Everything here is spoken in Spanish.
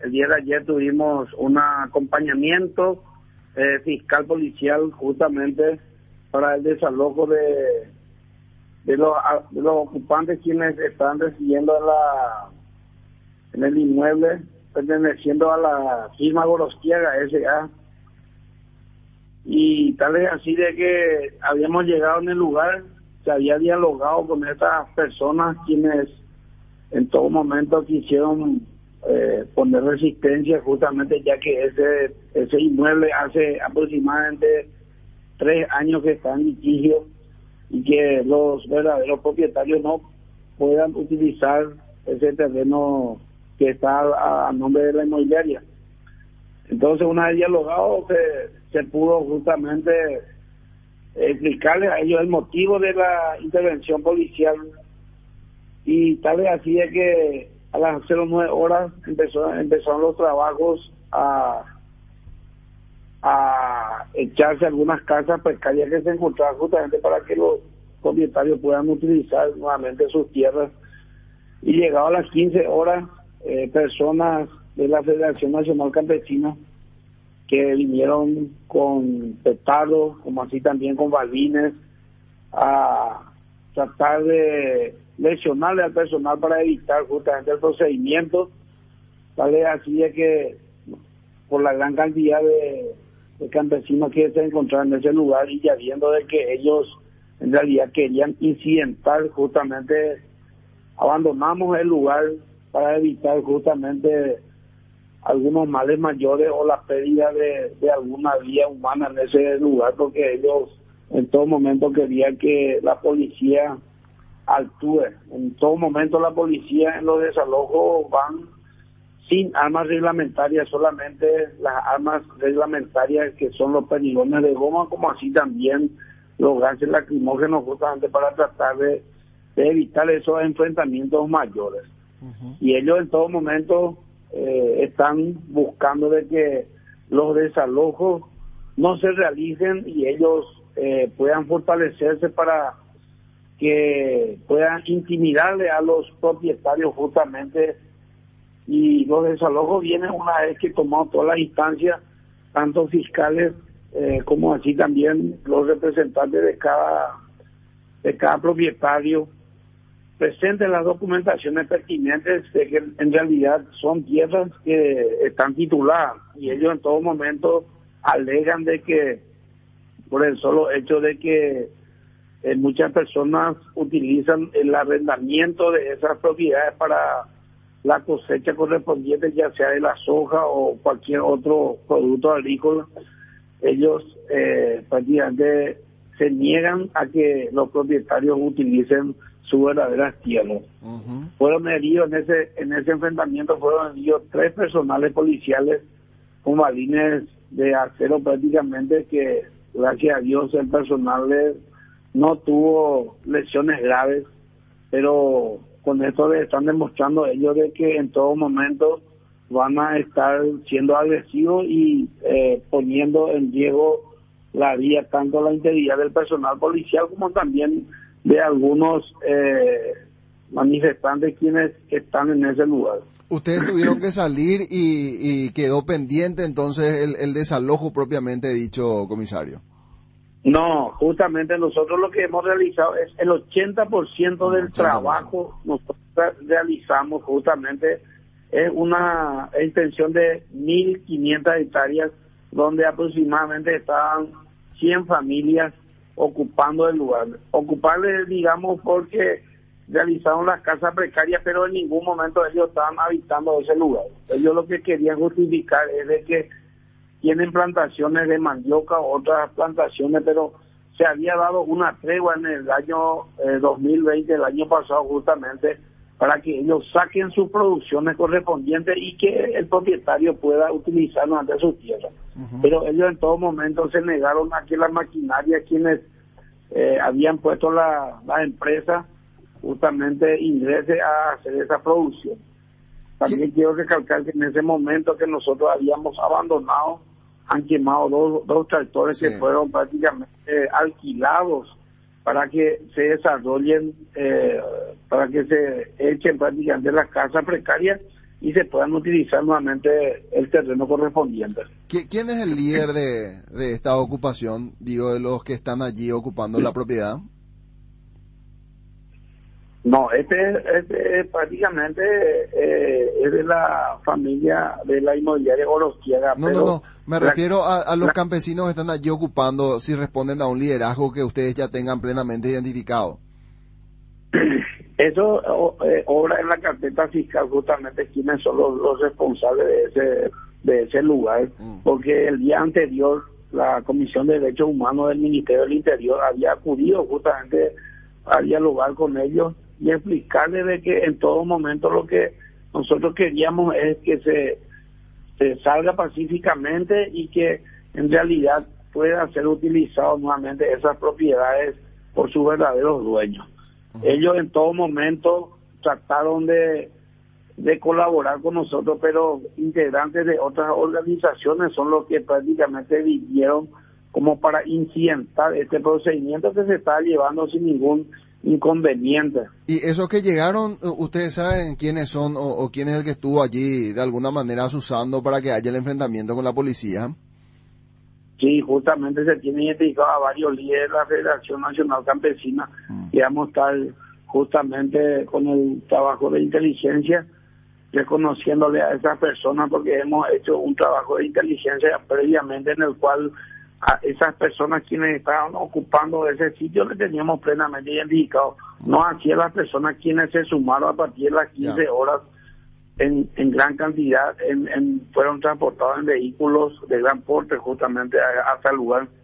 el día de ayer tuvimos un acompañamiento fiscal policial justamente para el desalojo de los ocupantes quienes están residiendo en el inmueble perteneciendo a la firma Gorostiaga S.A. Y tal es así de que habíamos llegado en el lugar, se había dialogado con estas personas quienes en todo momento quisieron poner resistencia, justamente ya que ese inmueble hace aproximadamente 3 años que está en litigio y que los verdaderos propietarios no puedan utilizar ese terreno que está a nombre de la inmobiliaria. Entonces, una vez dialogado, se pudo justamente explicarles a ellos el motivo de la intervención policial, y tal vez así es que a las 09 horas empezaron los trabajos a echarse algunas casas precarias que se encontraban justamente para que los propietarios puedan utilizar nuevamente sus tierras. Y llegado a las 15 horas, personas de la Federación Nacional Campesina que vinieron con petardos, como así también con balines, a tratar de lesionarle al personal para evitar justamente el procedimiento. Tal vez así es que por la gran cantidad de campesinos que se encontraban en ese lugar, y ya viendo de que ellos en realidad querían incidentar, justamente abandonamos el lugar para evitar justamente algunos males mayores o la pérdida de alguna vida humana en ese lugar, porque ellos en todo momento querían que la policía actúe. En todo momento la policía en los desalojos van sin armas reglamentarias, solamente las armas reglamentarias que son los perdigones de goma, como así también los gases lacrimógenos, justamente para tratar de evitar esos enfrentamientos mayores. Y ellos en todo momento están buscando de que los desalojos no se realicen y ellos puedan fortalecerse para que puedan intimidarle a los propietarios justamente. Y los desalojos vienen una vez que tomamos todas las instancias, tanto fiscales como así también los representantes de cada propietario presenten las documentaciones pertinentes de que en realidad son tierras que están tituladas, y ellos en todo momento alegan de que por el solo hecho de que muchas personas utilizan el arrendamiento de esas propiedades para la cosecha correspondiente, ya sea de la soja o cualquier otro producto agrícola, ellos prácticamente se niegan a que los propietarios utilicen sus verdaderas tierras. Fueron heridos en ese enfrentamiento, fueron heridos 3 personales policiales con balines de acero prácticamente, que gracias a Dios el personal no tuvo lesiones graves, pero con esto le están demostrando ellos de que en todo momento van a estar siendo agresivos y poniendo en riesgo la vida, tanto la integridad del personal policial como también de algunos manifestantes quienes están en ese lugar. Ustedes tuvieron que salir y quedó pendiente entonces el desalojo propiamente dicho, comisario. No, justamente nosotros lo que hemos realizado es el 80% del trabajo nosotros realizamos justamente es una extensión de 1.500 hectáreas donde aproximadamente estaban 100 familias ocupando el lugar. Ocuparles, digamos, porque realizaron las casas precarias, pero en ningún momento ellos estaban habitando ese lugar. Ellos lo que querían justificar es de que tienen plantaciones de mandioca o otras plantaciones, pero se había dado una tregua en el año 2020, el año pasado justamente, para que ellos saquen sus producciones correspondientes y que el propietario pueda utilizar durante sus tierras. Pero ellos en todo momento se negaron a que la maquinaria, quienes habían puesto la empresa, justamente ingrese a hacer esa producción. También quiero recalcar que en ese momento que nosotros habíamos abandonado, han quemado dos tractores que fueron prácticamente alquilados para que se desarrollen, para que se echen prácticamente las casas precarias, y se puedan utilizar nuevamente el terreno correspondiente. ¿Quién es el líder de esta ocupación, digo, de los que están allí ocupando la propiedad? No, este prácticamente es de la familia de la inmobiliaria Gorostiaga. No, me refiero a los campesinos que están allí ocupando, si responden a un liderazgo que ustedes ya tengan plenamente identificado. Eso obra en la carpeta fiscal justamente quiénes son los responsables de ese lugar, porque el día anterior la Comisión de Derechos Humanos del Ministerio del Interior había acudido justamente a dialogar con ellos y explicarles de que en todo momento lo que nosotros queríamos es que se salga pacíficamente y que en realidad pueda ser utilizado nuevamente esas propiedades por sus verdaderos dueños. Ellos en todo momento trataron de colaborar con nosotros, pero integrantes de otras organizaciones son los que prácticamente vinieron como para incidentar este procedimiento que se está llevando sin ningún inconveniente. ¿Y esos que llegaron, ustedes saben quiénes son o quién es el que estuvo allí de alguna manera asusando para que haya el enfrentamiento con la policía? Sí, justamente se tiene identificado a varios líderes de la Federación Nacional Campesina y vamos a estar justamente con el trabajo de inteligencia, reconociéndole a esas personas porque hemos hecho un trabajo de inteligencia previamente en el cual a esas personas quienes estaban ocupando ese sitio le teníamos plenamente identificado, no así a las personas quienes se sumaron a partir de las 15 horas en gran cantidad, fueron transportados en vehículos de gran porte justamente hasta el lugar